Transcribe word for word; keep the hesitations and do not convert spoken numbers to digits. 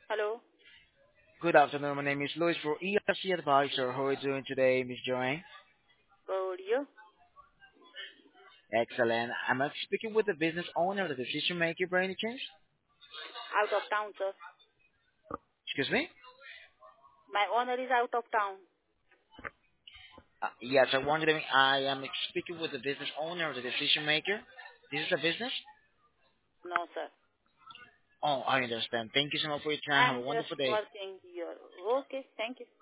Hello. Good afternoon. My name is Louis for E R C Advisor. How are you doing today, Miss Joanne? Good. You? Excellent. I'm uh, speaking with the business owner, the decision maker by any chance? Out of town, sir. Excuse me? My owner is out of town. Uh, yes, I'm wondering, I am speaking with the business owner, the decision maker. This is a business? No, sir. Oh, I understand. Thank you so much for your time. Have I'm a just wonderful day. working here. Okay. Thank you.